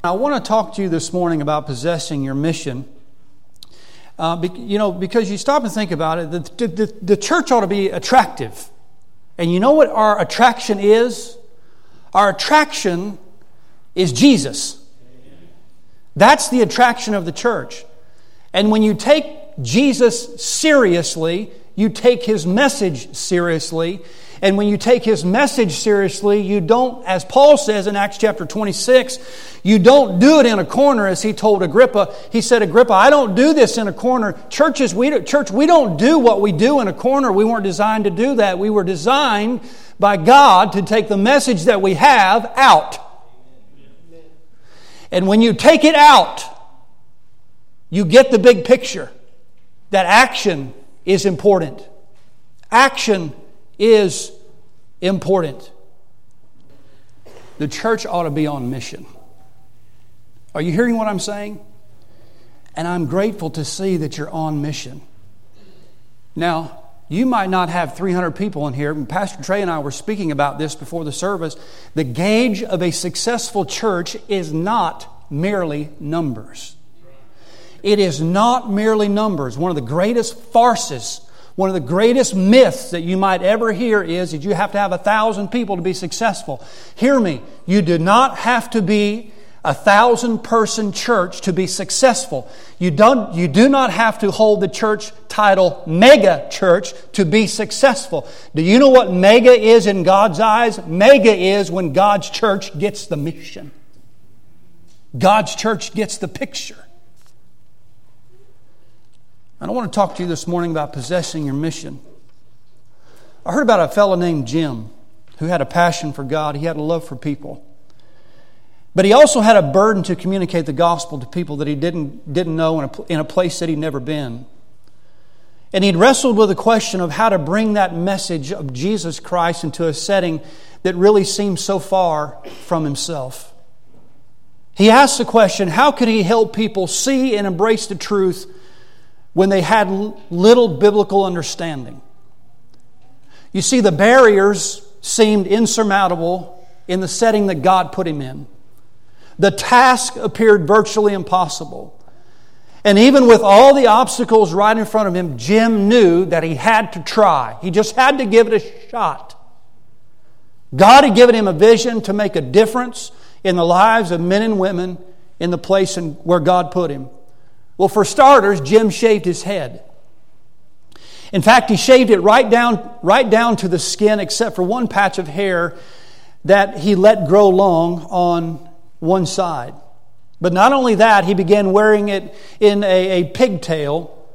I want to talk to you this morning about possessing your mission. Because you stop and think about it, the church ought to be attractive. And you know what our attraction is? Our attraction is Jesus. That's the attraction of the church. And when you take Jesus seriously, you take His message seriously. And when you take His message seriously, you don't, as Paul says in Acts chapter 26, you don't do it in a corner, as he told Agrippa. He said, Agrippa, I don't do this in a corner. Church, we don't do what we do in a corner. We weren't designed to do that. We were designed by God to take the message that we have out. And when you take it out, you get the big picture. That action is important. Action is important. The church ought to be on mission. Are you hearing what I'm saying? And I'm grateful to see that you're on mission. Now, you might not have 300 people in here. Pastor Trey and I were speaking about this before the service. The gauge of a successful church is not merely numbers. It is not merely numbers. One of the greatest farces, one of the greatest myths that you might ever hear is that you have to have 1,000 people to be successful. Hear me. You do not have to be a 1,000-person church to be successful. You do not have to hold the church title mega church to be successful. Do you know what mega is in God's eyes? Mega is when God's church gets the mission. God's church gets the picture. And I want to talk to you this morning about possessing your mission. I heard about a fellow named Jim who had a passion for God. He had a love for people. But he also had a burden to communicate the gospel to people that he didn't know in a place that he'd never been. And he'd wrestled with the question of how to bring that message of Jesus Christ into a setting that really seemed so far from himself. He asked the question, how could he help people see and embrace the truth when they had little biblical understanding? You see, the barriers seemed insurmountable in the setting that God put him in. The task appeared virtually impossible. And even with all the obstacles right in front of him, Jim knew that he had to try. He just had to give it a shot. God had given him a vision to make a difference in the lives of men and women in the place where God put him. Well, for starters, Jim shaved his head. In fact, he shaved it right down to the skin, except for one patch of hair that he let grow long on one side. But not only that, he began wearing it in a pigtail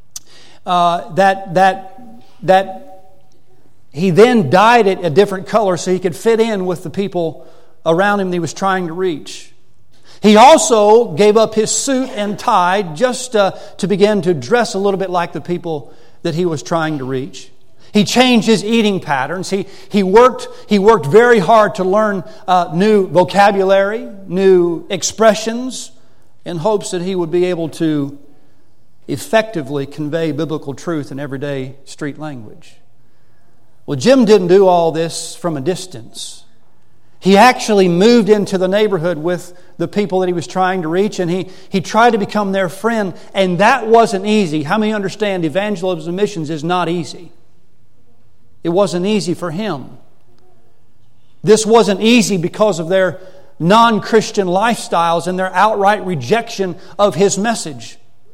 that he then dyed it a different color so he could fit in with the people around him that he was trying to reach. He also gave up his suit and tie just to begin to dress a little bit like the people that he was trying to reach. He changed his eating patterns. He worked very hard to learn new vocabulary, new expressions, in hopes that he would be able to effectively convey biblical truth in everyday street language. Well, Jim didn't do all this from a distance. He actually moved into the neighborhood with the people that he was trying to reach, and he tried to become their friend, and that wasn't easy. How many understand evangelism and missions is not easy? It wasn't easy for him. This wasn't easy because of their non-Christian lifestyles and their outright rejection of his message.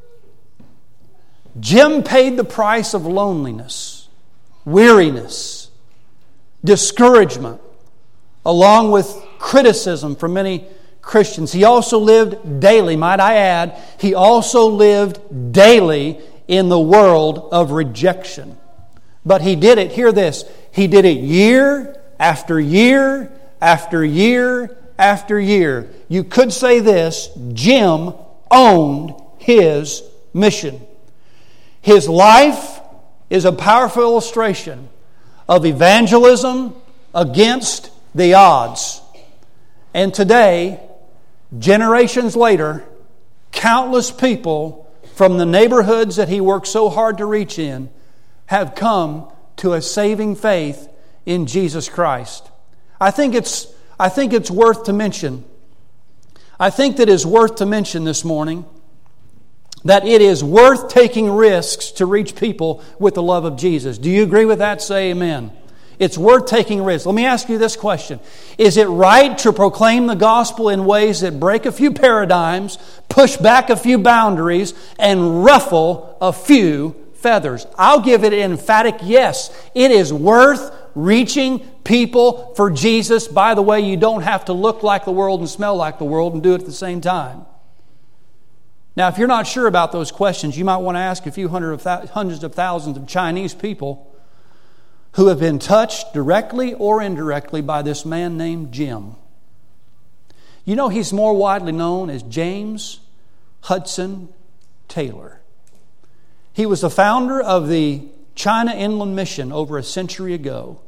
Jim paid the price of loneliness, weariness, discouragement, along with criticism from many Christians. He also lived daily, might I add, he also lived daily in the world of rejection. But he did it, hear this, he did it year after year after year after year. You could say this, Jim owned his mission. His life is a powerful illustration of evangelism against the odds. And today, generations later, countless people from the neighborhoods that he worked so hard to reach in have come to a saving faith in Jesus Christ. I think it's worth to mention. I think that it's worth to mention this morning that it is worth taking risks to reach people with the love of Jesus. Do you agree with that? Say amen. It's worth taking risks. Let me ask you this question. Is it right to proclaim the gospel in ways that break a few paradigms, push back a few boundaries, and ruffle a few feathers? I'll give it an emphatic yes. It is worth reaching people for Jesus. By the way, you don't have to look like the world and smell like the world and do it at the same time. Now, if you're not sure about those questions, you might want to ask a few hundreds of thousands of Chinese people who have been touched directly or indirectly by this man named Jim. You know, he's more widely known as James Hudson Taylor. He was the founder of the China Inland Mission over a century ago.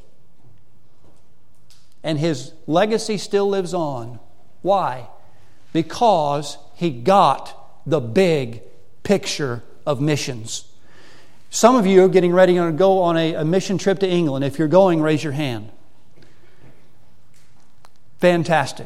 And his legacy still lives on. Why? Because he got the big picture of missions. Some of you are getting ready to go on a mission trip to England. If you're going, raise your hand. Fantastic.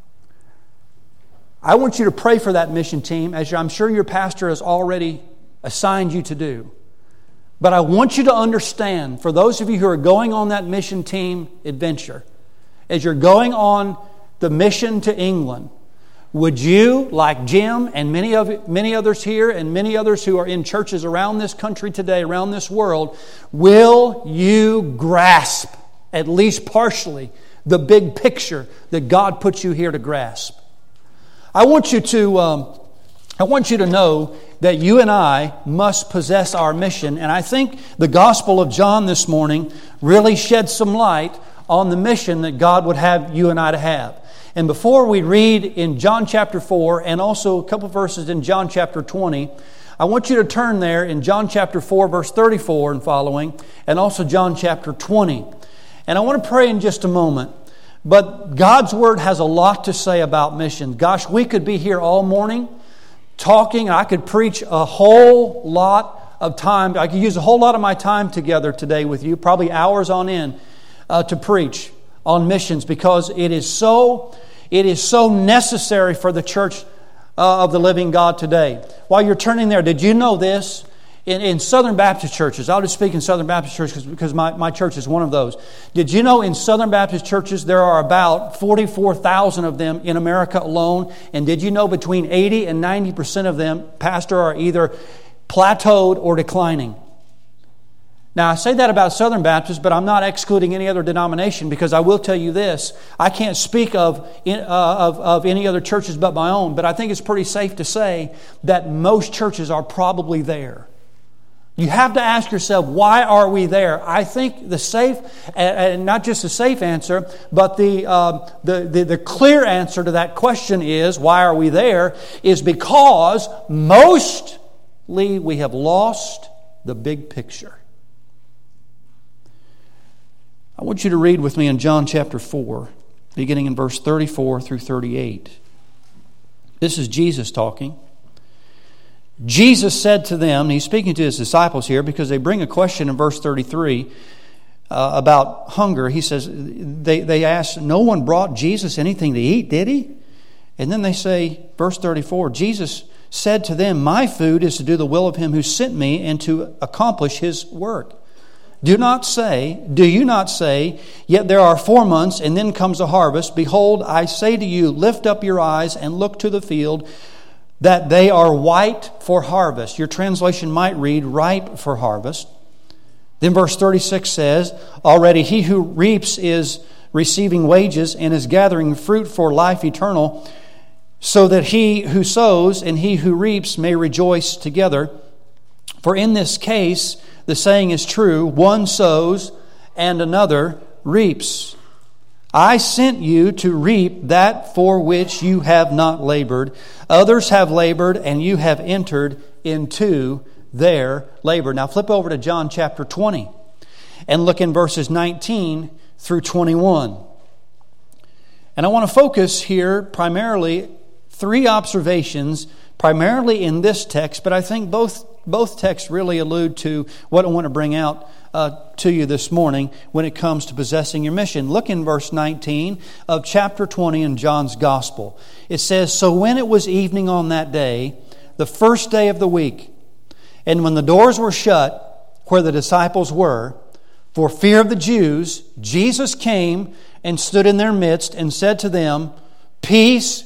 I want you to pray for that mission team, as I'm sure your pastor has already assigned you to do. But I want you to understand, for those of you who are going on that mission team adventure, as you're going on the mission to England, would you, like Jim and many others here and many others who are in churches around this country today, around this world, will you grasp, at least partially, the big picture that God put you here to grasp? I want you to know that you and I must possess our mission. And I think the Gospel of John this morning really sheds some light on the mission that God would have you and I to have. And before we read in John chapter 4 and also a couple verses in John chapter 20, I want you to turn there in John chapter 4 verse 34 and following, and also John chapter 20. And I want to pray in just a moment. But God's Word has a lot to say about mission. Gosh, we could be here all morning talking. I could preach a whole lot of time. I could use a whole lot of my time together today with you, probably hours on end, to preach on missions, because it is so necessary for the church of the living God today. While you're turning there, did you know this? In Southern Baptist churches, I'll just speak in Southern Baptist churches because my church is one of those. Did you know in Southern Baptist churches there are about 44,000 of them in America alone? And did you know between 80 and 90% of them, pastor, are either plateaued or declining? Now, I say that about Southern Baptists, but I'm not excluding any other denomination, because I will tell you this. I can't speak of any other churches but my own, but I think it's pretty safe to say that most churches are probably there. You have to ask yourself, why are we there? I think the safe, and not just the safe answer, but the clear answer to that question is, why are we there, is because mostly we have lost the big picture. I want you to read with me in John chapter 4, beginning in verse 34 through 38. This is Jesus talking. Jesus said to them, and he's speaking to his disciples here because they bring a question in verse 33 about hunger. He says, they ask, no one brought Jesus anything to eat, did he? And then they say, verse 34, Jesus said to them, my food is to do the will of him who sent me and to accomplish his work. Do you not say, yet there are 4 months and then comes the harvest? Behold, I say to you, lift up your eyes and look to the field, that they are white for harvest. Your translation might read, ripe for harvest. Then verse 36 says, already he who reaps is receiving wages and is gathering fruit for life eternal, so that he who sows and he who reaps may rejoice together. For in this case, the saying is true, one sows and another reaps. I sent you to reap that for which you have not labored. Others have labored, and you have entered into their labor. Now flip over to John chapter 20 and look in verses 19 through 21. And I want to focus here primarily 3 observations, primarily in this text, but I think both both texts really allude to what I want to bring out to you this morning when it comes to possessing your mission. Look in verse 19 of chapter 20 in John's Gospel. It says, "So when it was evening on that day, the first day of the week, and when the doors were shut where the disciples were, for fear of the Jews, Jesus came and stood in their midst and said to them, 'Peace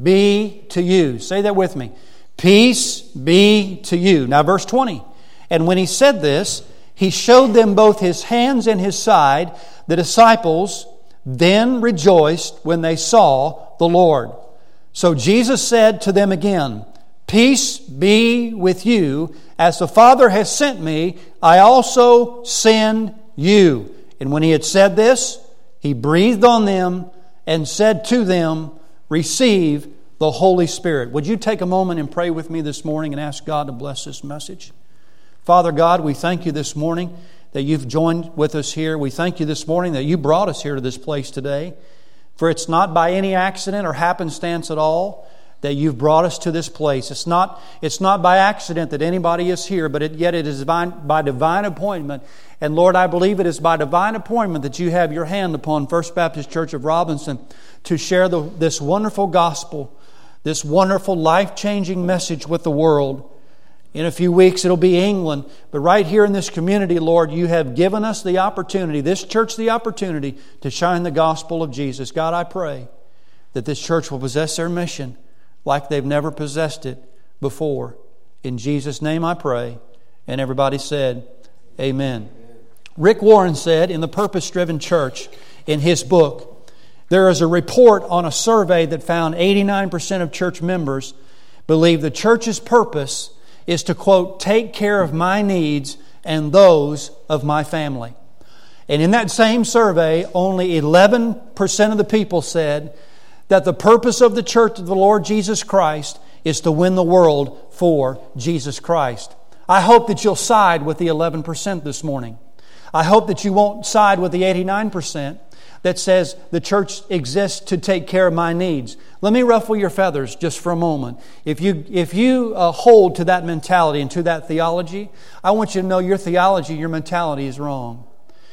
be to you.'" Say that with me. "Peace be to you." Now verse 20. "And when he said this, he showed them both his hands and his side. The disciples then rejoiced when they saw the Lord. So Jesus said to them again, 'Peace be with you. As the Father has sent me, I also send you.' And when he had said this, he breathed on them and said to them, 'Receive the Holy Spirit.'" Would you take a moment and pray with me this morning and ask God to bless this message? Father God, we thank you this morning that you've joined with us here. We thank you this morning that you brought us here to this place today. For it's not by any accident or happenstance at all that you've brought us to this place. It's not by accident that anybody is here, but yet it is by divine appointment. And Lord, I believe it is by divine appointment that you have your hand upon First Baptist Church of Robinson to share this wonderful gospel, this wonderful life-changing message with the world. In a few weeks it'll be England, but right here in this community, Lord, you have given us the opportunity, this church the opportunity, to shine the gospel of Jesus. God, I pray that this church will possess their mission like they've never possessed it before. In Jesus' name I pray. And everybody said, Amen. Rick Warren said in The Purpose-Driven Church, in his book, there is a report on a survey that found 89% of church members believe the church's purpose is to, quote, "take care of my needs and those of my family." And in that same survey, only 11% of the people said that the purpose of the church of the Lord Jesus Christ is to win the world for Jesus Christ. I hope that you'll side with the 11% this morning. I hope that you won't side with the 89% that says the church exists to take care of my needs. Let me ruffle your feathers just for a moment. If you hold to that mentality and to that theology, I want you to know your theology, your mentality is wrong.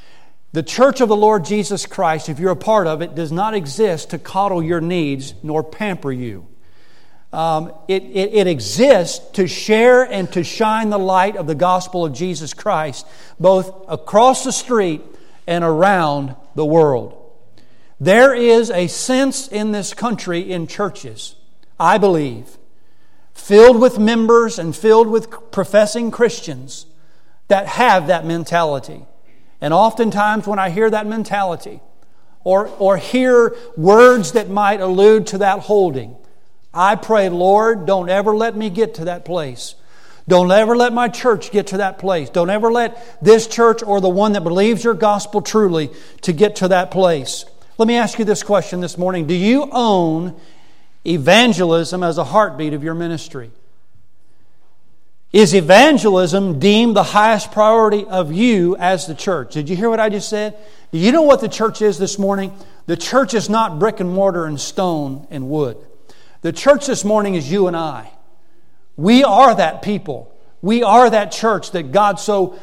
The church of the Lord Jesus Christ, if you're a part of it, does not exist to coddle your needs nor pamper you. It exists to share and to shine the light of the gospel of Jesus Christ both across the street and around the world. There is a sense in this country in churches, I believe, filled with members and filled with professing Christians that have that mentality. And oftentimes when I hear that mentality or hear words that might allude to that holding, I pray, Lord, don't ever let me get to that place. Don't ever let my church get to that place. Don't ever let this church or the one that believes your gospel truly to get to that place. Let me ask you this question this morning. Do you own evangelism as a heartbeat of your ministry? Is evangelism deemed the highest priority of you as the church? Did you hear what I just said? Do you know what the church is this morning? The church is not brick and mortar and stone and wood. The church this morning is you and I. We are that people. We are that church that God so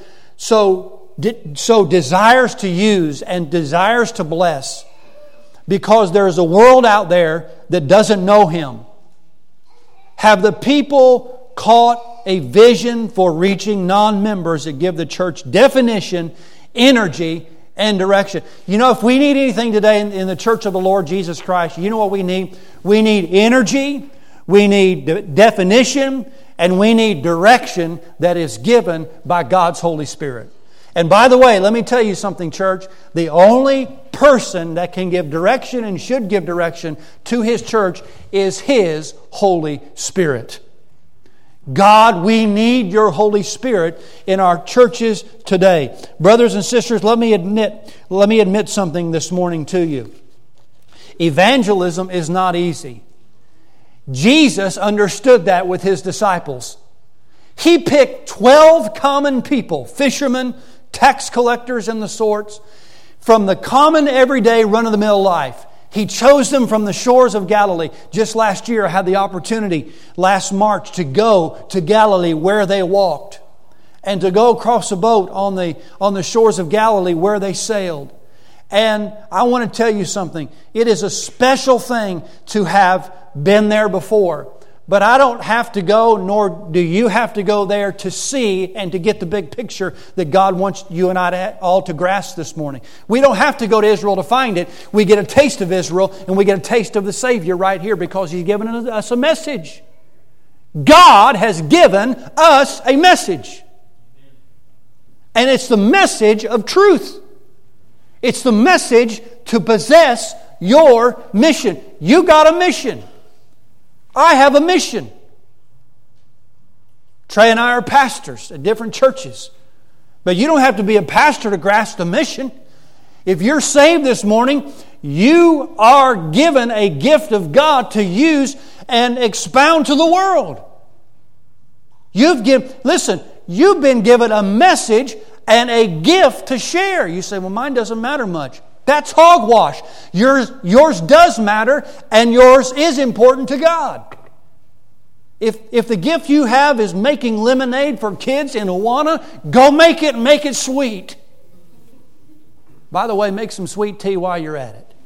desires to use and desires to bless, because there is a world out there that doesn't know Him. Have the people caught a vision for reaching non-members that give the church definition, energy, and direction? You know, if we need anything today in the church of the Lord Jesus Christ, you know what we need? We need energy, we need definition, and we need direction that is given by God's Holy Spirit. And by the way, let me tell you something, church. The only person that can give direction and should give direction to His church is His Holy Spirit. God, we need your Holy Spirit in our churches today. Brothers and sisters, let me admit something this morning to you. Evangelism is not easy. Jesus understood that with His disciples. He picked 12 common people, fishermen, tax collectors and the sorts, from the common everyday run-of-the-mill life. He chose them from the shores of Galilee. Just last year, I had the opportunity, last March, to go to Galilee where they walked, and to go across a boat on the shores of Galilee where they sailed. And I want to tell you something. It is a special thing to have been there before. But I don't have to go, nor do you have to go there to see and to get the big picture that God wants you and I all to grasp this morning. We don't have to go to Israel to find it. We get a taste of Israel and we get a taste of the Savior right here because He's given us a message. God has given us a message. And it's the message of truth. It's the message to possess your mission. You got a mission. I have a mission. Trey and I are pastors at different churches. But you don't have to be a pastor to grasp the mission. If you're saved this morning, you are given a gift of God to use and expound to the world. You've been given a message and a gift to share. You say, well, mine doesn't matter much. That's hogwash. Yours does matter, and yours is important to God. If the gift you have is making lemonade for kids in Awana, go make it and make it sweet. By the way, make some sweet tea while you're at it.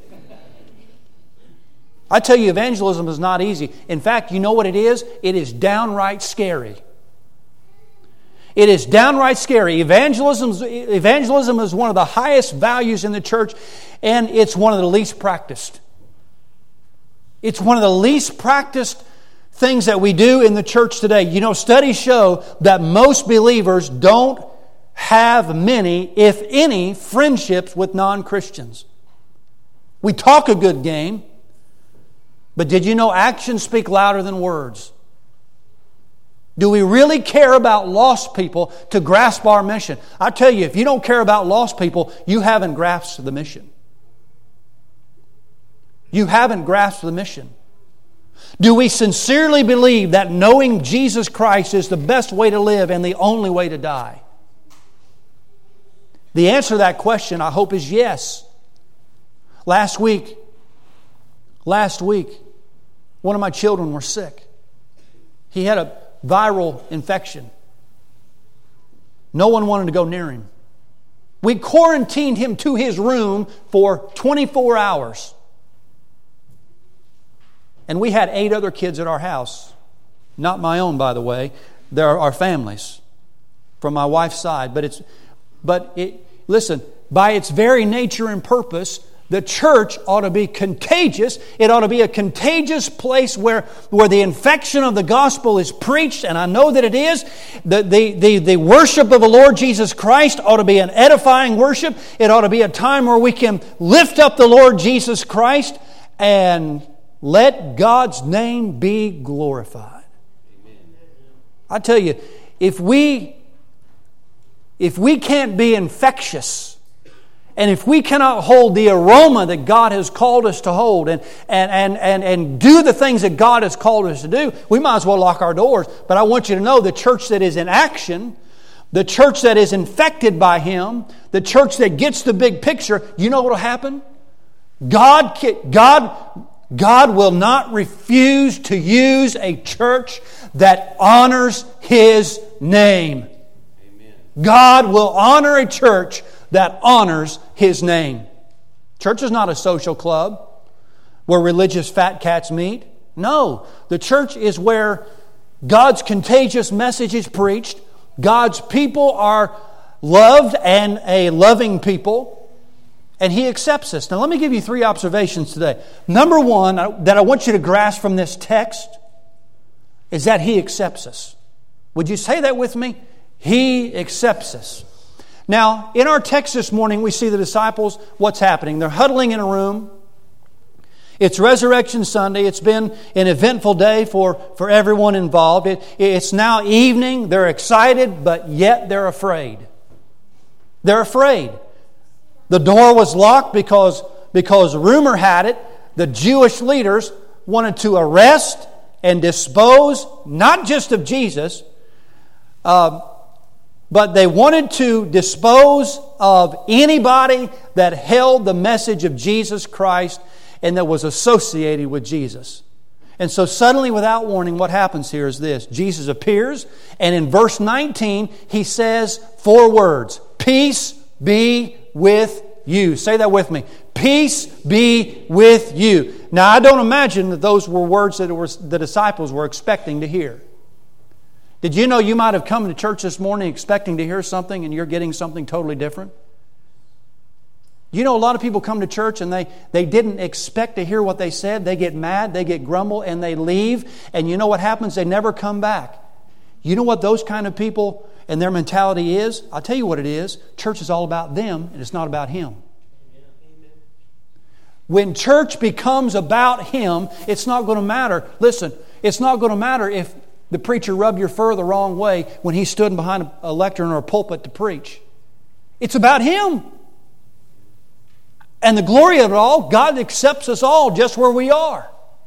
I tell you, evangelism is not easy. In fact, you know what it is? It is downright scary. It is downright scary. Evangelism is one of the highest values in the church, and it's one of the least practiced. It's one of the least practiced things that we do in the church today. You know, studies show that most believers don't have many, if any, friendships with non-Christians. We talk a good game, but did you know actions speak louder than words? Do we really care about lost people to grasp our mission? I tell you, if you don't care about lost people, you haven't grasped the mission. You haven't grasped the mission. Do we sincerely believe that knowing Jesus Christ is the best way to live and the only way to die? The answer to that question, I hope, is yes. Last week, one of my children were sick. He had a viral infection. No one wanted to go near him. We quarantined him to his room for 24 hours. And we had 8 other kids at our house. Not my own, by the way. There are our families from my wife's side. Listen, by its very nature and purpose, the church ought to be contagious. It ought to be a contagious place where the infection of the gospel is preached, and I know that it is. The worship of the Lord Jesus Christ ought to be an edifying worship. It ought to be a time where we can lift up the Lord Jesus Christ and let God's name be glorified. Amen. I tell you, if we can't be infectious, and if we cannot hold the aroma that God has called us to hold and do the things that God has called us to do, we might as well lock our doors. But I want you to know the church that is in action, the church that is infected by Him, the church that gets the big picture, you know what will happen? God will not refuse to use a church that honors His name. Amen. God will honor a church that honors His name. Church is not a social club where religious fat cats meet. No, the church is where God's contagious message is preached. God's people are loved and a loving people, and He accepts us. Now let me give you 3 observations today. Number 1 that I want you to grasp from this text is that He accepts us. Would you say that with me? He accepts us. Now, in our text this morning, we see the disciples, what's happening? They're huddling in a room. It's Resurrection Sunday. It's been an eventful day for everyone involved. It's now evening. They're excited, but yet they're afraid. They're afraid. The door was locked because rumor had it the Jewish leaders wanted to arrest and dispose not just of Jesus, but they wanted to dispose of anybody that held the message of Jesus Christ and that was associated with Jesus. And so suddenly, without warning, what happens here is this. Jesus appears, and in verse 19, He says 4 words. Peace be with you. Say that with me. Peace be with you. Now, I don't imagine that those were words that the disciples were expecting to hear. Did you know you might have come to church this morning expecting to hear something and you're getting something totally different? You know, a lot of people come to church and they didn't expect to hear what they said. They get mad, they get grumble, and they leave. And you know what happens? They never come back. You know what those kind of people and their mentality is? I'll tell you what it is. Church is all about them, and it's not about Him. When church becomes about Him, it's not going to matter. Listen, it's not going to matter if the preacher rubbed your fur the wrong way when he stood behind a lectern or a pulpit to preach. It's about Him. And the glory of it all, God accepts us all just where we are.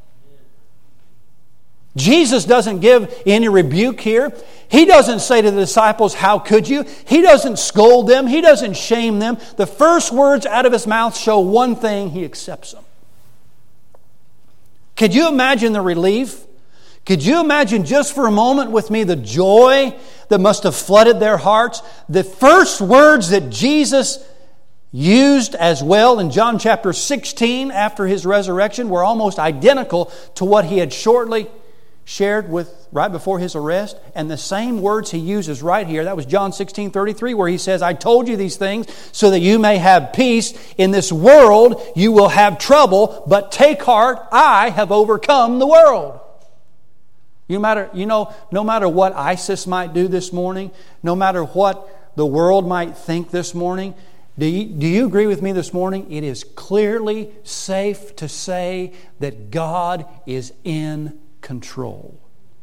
Jesus doesn't give any rebuke here. He doesn't say to the disciples, how could you? He doesn't scold them. He doesn't shame them. The first words out of His mouth show one thing: He accepts them. Could you imagine the relief? Could you imagine just for a moment with me the joy that must have flooded their hearts? The first words that Jesus used as well in John chapter 16 after His resurrection were almost identical to what He had shortly shared with right before His arrest. And the same words He uses right here. That was John 16:33, where He says, I told you these things so that you may have peace. In this world you will have trouble, but take heart, I have overcome the world. No matter what ISIS might do this morning, no matter what the world might think this morning, do you agree with me this morning? It is clearly safe to say that God is in control.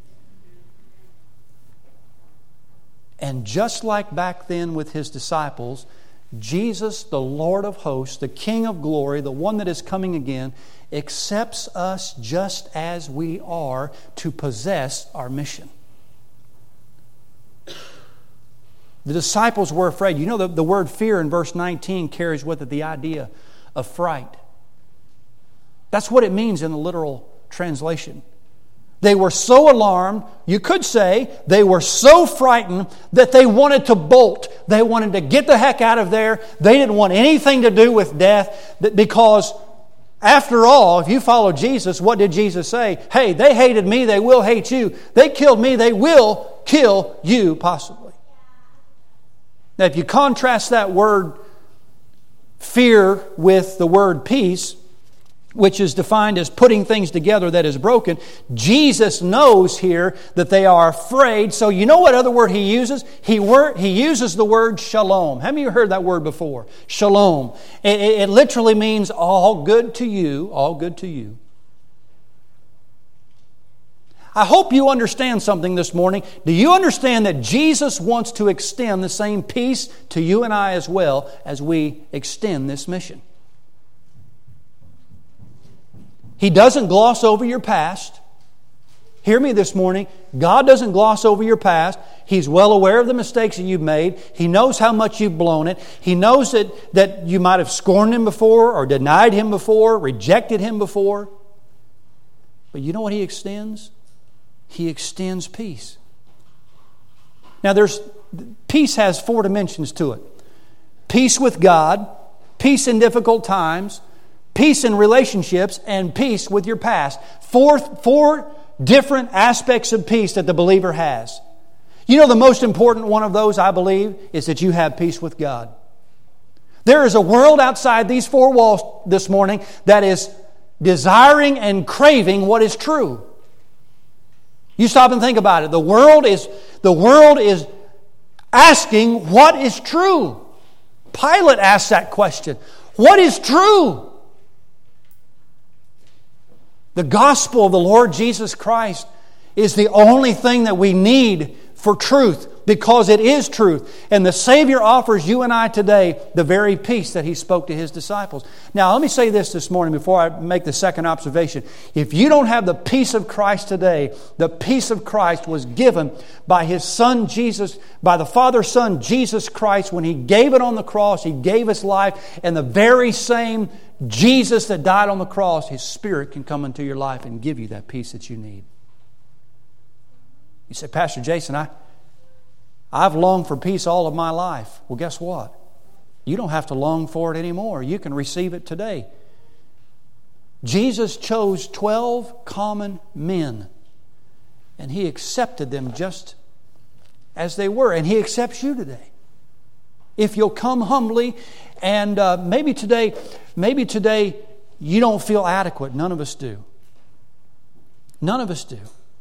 And just like back then with His disciples, Jesus, the Lord of hosts, the King of glory, the one that is coming again, accepts us just as we are to possess our mission. The disciples were afraid. You know, the word fear in verse 19 carries with it the idea of fright. That's what it means in the literal translation. They were so alarmed, you could say, they were so frightened that they wanted to bolt. They wanted to get the heck out of there. They didn't want anything to do with death because, after all, if you follow Jesus, what did Jesus say? Hey, they hated me, they will hate you. They killed me, they will kill you, possibly. Now, if you contrast that word fear with the word peace, which is defined as putting things together that is broken, Jesus knows here that they are afraid. So you know what other word He uses? He uses the word shalom. How many of you heard that word before? Shalom. It literally means all good to you, all good to you. I hope you understand something this morning. Do you understand that Jesus wants to extend the same peace to you and I as well as we extend this mission? He doesn't gloss over your past. Hear me this morning. God doesn't gloss over your past. He's well aware of the mistakes that you've made. He knows how much you've blown it. He knows that you might have scorned Him before or denied Him before, rejected Him before. But you know what He extends? He extends peace. Now, peace has 4 dimensions to it. Peace with God, peace in difficult times, peace in relationships, and peace with your past. Four different aspects of peace that the believer has. You know, the most important one of those, I believe, is that you have peace with God. There is a world outside these 4 walls this morning that is desiring and craving what is true. You stop and think about it. The world is asking what is true. Pilate asked that question. What is true? The gospel of the Lord Jesus Christ is the only thing that we need for truth. because it is truth. And the Savior offers you and I today the very peace that He spoke to His disciples. Now, let me say this morning before I make the second observation. If you don't have the peace of Christ today, the peace of Christ was given by His Son Jesus, by the Father's Son Jesus Christ. When He gave it on the cross, He gave His life, and the very same Jesus that died on the cross, His Spirit can come into your life and give you that peace that you need. You say, Pastor Jason, I've longed for peace all of my life. Well, guess what? You don't have to long for it anymore. You can receive it today. Jesus chose 12 common men, and He accepted them just as they were, and He accepts you today. If you'll come humbly, and maybe today you don't feel adequate. None of us do. None of us do.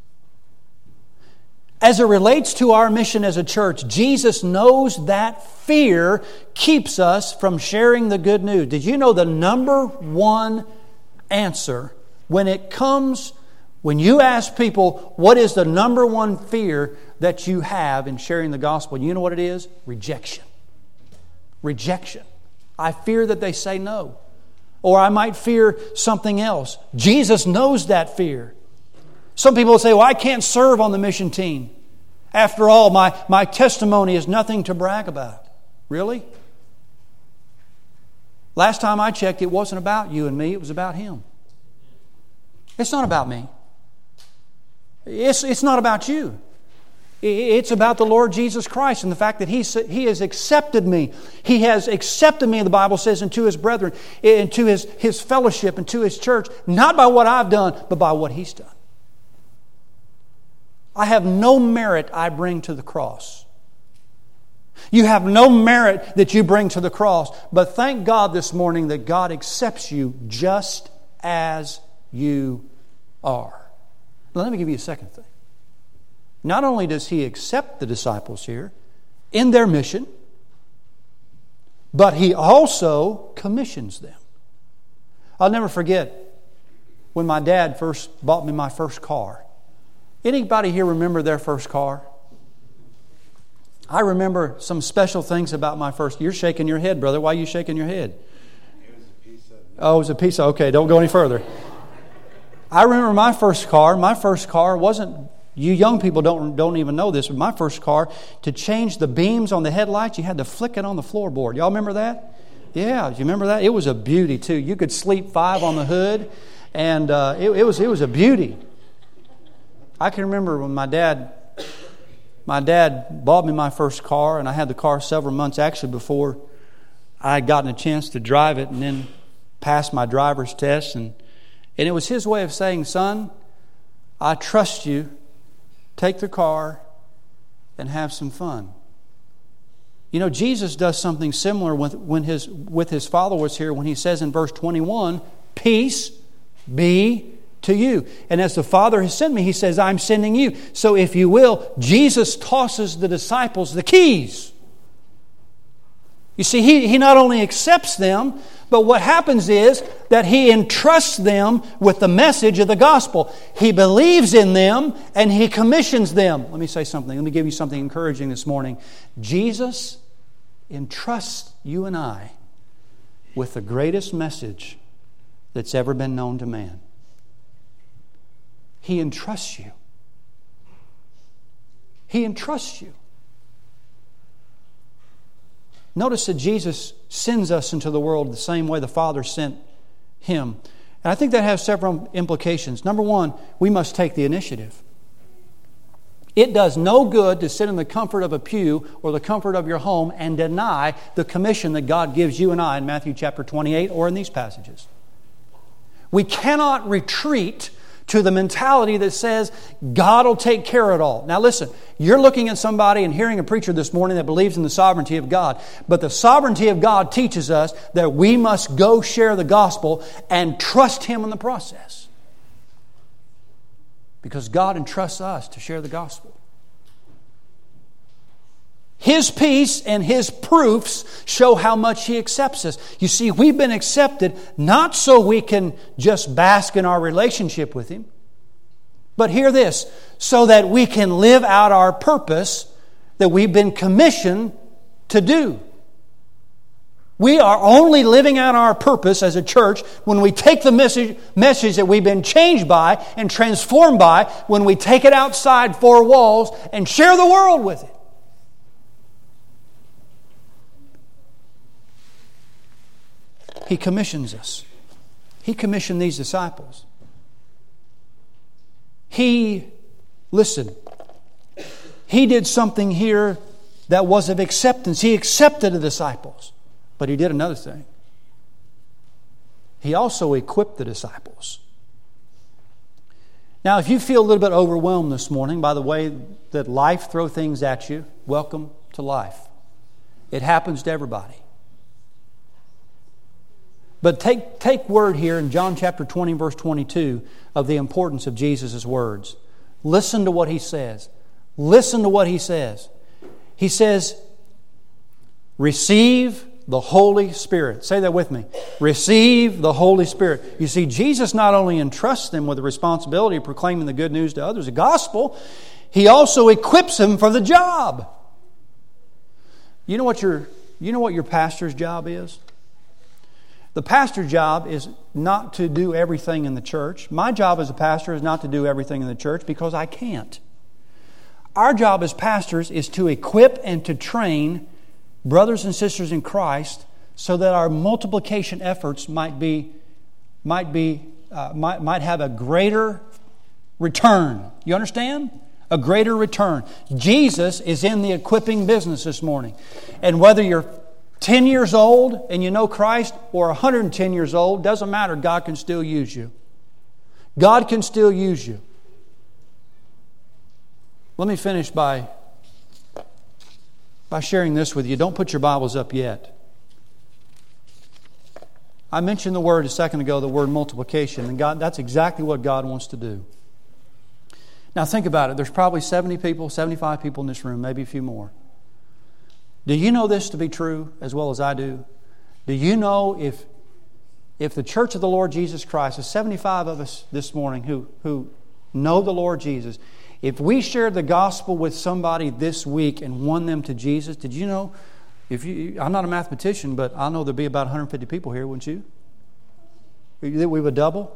As it relates to our mission as a church, Jesus knows that fear keeps us from sharing the good news. Did you know the number one answer when you ask people, what is the number one fear that you have in sharing the gospel? You know what it is? Rejection. Rejection. I fear that they say no. Or I might fear something else. Jesus knows that fear. Some people will say, well, I can't serve on the mission team. After all, my testimony is nothing to brag about. Really? Last time I checked, it wasn't about you and me. It was about Him. It's not about me. It's not about you. It's about the Lord Jesus Christ and the fact that He has accepted me. He has accepted me, the Bible says, into His brethren, into His fellowship, into His church, not by what I've done, but by what He's done. I have no merit I bring to the cross. You have no merit that you bring to the cross. But thank God this morning that God accepts you just as you are. Now, let me give you a second thing. Not only does He accept the disciples here in their mission, but He also commissions them. I'll never forget when my dad first bought me my first car. Anybody here remember their first car? I remember some special things about my first. You're shaking your head, brother. Why are you shaking your head? It was a piece of. Oh, it was a piece of. Okay, don't go any further. I remember my first car. My first car wasn't. You young people don't even know this, but my first car, to change the beams on the headlights, you had to flick it on the floorboard. Y'all remember that? Yeah, do you remember that? It was a beauty too. You could sleep 5 on the hood, and it was a beauty. I can remember when my dad bought me my first car, and I had the car several months actually before I had gotten a chance to drive it and then pass my driver's test. And it was his way of saying, son, I trust you. Take the car and have some fun. You know, Jesus does something similar with his followers here when He says in verse 21, peace be to you. And as the Father has sent me, He says, I'm sending you. So if you will, Jesus tosses the disciples the keys. You see, He not only accepts them, but what happens is that He entrusts them with the message of the gospel. He believes in them and He commissions them. Let me say something. Let me give you something encouraging this morning. Jesus entrusts you and I with the greatest message that's ever been known to man. He entrusts you. He entrusts you. Notice that Jesus sends us into the world the same way the Father sent Him. And I think that has several implications. Number one, we must take the initiative. It does no good to sit in the comfort of a pew or the comfort of your home and deny the commission that God gives you and I in Matthew chapter 28 or in these passages. We cannot retreat to the mentality that says God will take care of it all. Now listen, you're looking at somebody and hearing a preacher this morning that believes in the sovereignty of God. But the sovereignty of God teaches us that we must go share the gospel and trust Him in the process. Because God entrusts us to share the gospel. His peace and His proofs show how much He accepts us. You see, we've been accepted not so we can just bask in our relationship with Him, but hear this, so that we can live out our purpose that we've been commissioned to do. We are only living out our purpose as a church when we take the message that we've been changed by and transformed by, when we take it outside four walls and share the world with it. He commissions us. He commissioned these disciples. He did something here that was of acceptance. He accepted the disciples. But He did another thing. He also equipped the disciples. Now, if you feel a little bit overwhelmed this morning by the way that life throws things at you, welcome to life. It happens to everybody. But take word here in John chapter 20, verse 22, of the importance of Jesus' words. Listen to what He says. Listen to what He says. He says, receive the Holy Spirit. Say that with me. Receive the Holy Spirit. You see, Jesus not only entrusts them with the responsibility of proclaiming the good news to others, the gospel, He also equips them for the job. You know what your pastor's job is? The pastor's job is not to do everything in the church. My job as a pastor is not to do everything in the church because I can't. Our job as pastors is to equip and to train brothers and sisters in Christ so that our multiplication efforts might have a greater return. You understand? A greater return. Jesus is in the equipping business this morning. And whether you're 10 years old and you know Christ or 110 years old, doesn't matter. God can still use you. God can still use you. Let me finish by sharing this with you. Don't put your Bibles up yet. I mentioned the word a second ago, the word multiplication, and God, that's exactly what God wants to do. Now think about it. There's probably 70 people, 75 people in this room, maybe a few more. Do you know this to be true as well as I do? Do you know if the Church of the Lord Jesus Christ, the 75 of us this morning who know the Lord Jesus, if we shared the gospel with somebody this week and won them to Jesus, did you know, I'm not a mathematician, but I know there'd be about 150 people here, wouldn't you? You think we would double?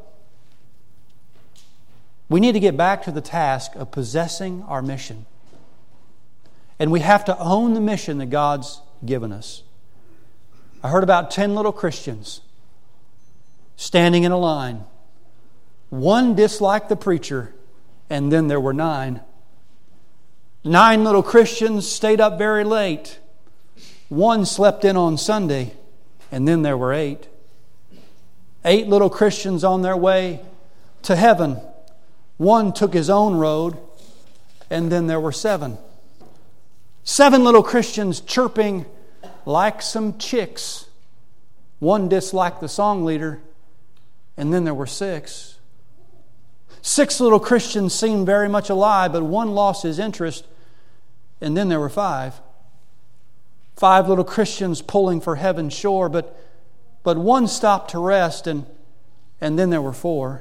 We need to get back to the task of possessing our mission. And we have to own the mission that God's given us. I heard about 10 little Christians standing in a line. One disliked the preacher, and then there were 9. 9 little Christians stayed up very late. One slept in on Sunday, and then there were 8. 8 little Christians on their way to heaven. One took his own road, and then there were 7. 7 little Christians chirping like some chicks. One disliked the song leader, and then there were 6. 6 little Christians seemed very much alive, but one lost his interest, and then there were 5. 5 little Christians pulling for heaven's shore, but one stopped to rest, and then there were 4.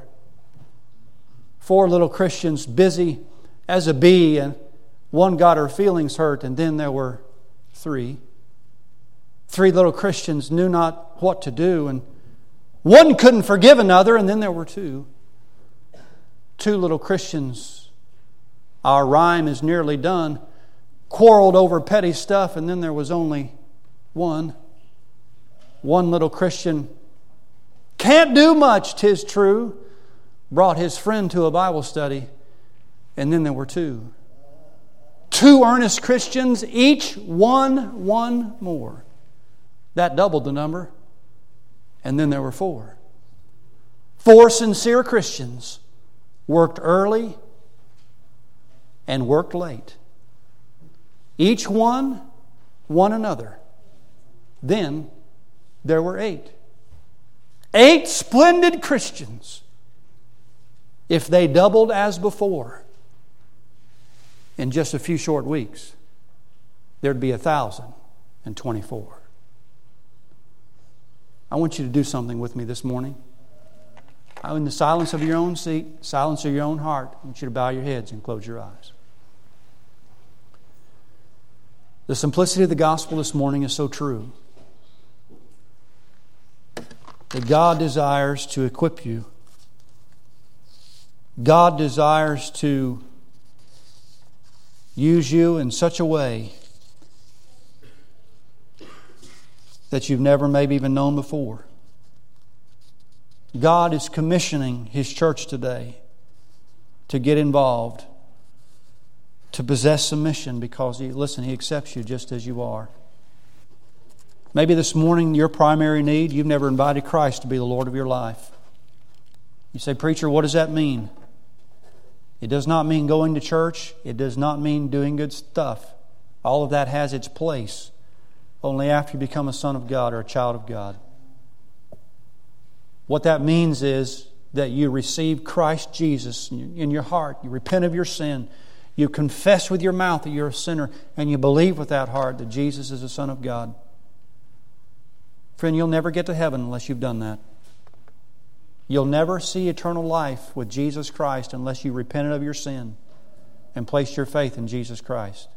4 little Christians busy as a bee, and one got her feelings hurt, and then there were 3. 3 little Christians knew not what to do, and one couldn't forgive another, and then there were 2. 2 little Christians, our rhyme is nearly done, quarreled over petty stuff, and then there was only 1. 1 little Christian, can't do much, 'tis true, brought his friend to a Bible study, and then there were 2. 2 earnest Christians, each one more. That doubled the number. And then there were 4. 4 sincere Christians worked early and worked late. Each one another. Then there were 8. 8 splendid Christians. If they doubled as before, in just a few short weeks, there'd be 1,024. I want you to do something with me this morning. In the silence of your own seat, silence of your own heart, I want you to bow your heads and close your eyes. The simplicity of the gospel this morning is so true. That God desires to equip you. God desires to use you in such a way that you've never maybe even known before. God is commissioning His church today to get involved, to possess a mission because He accepts you just as you are. Maybe this morning your primary need, you've never invited Christ to be the Lord of your life. You say, preacher, what does that mean? It does not mean going to church. It does not mean doing good stuff. All of that has its place only after you become a son of God or a child of God. What that means is that you receive Christ Jesus in your heart. You repent of your sin. You confess with your mouth that you're a sinner, and you believe with that heart that Jesus is the Son of God. Friend, you'll never get to heaven unless you've done that. You'll never see eternal life with Jesus Christ unless you repented of your sin and placed your faith in Jesus Christ.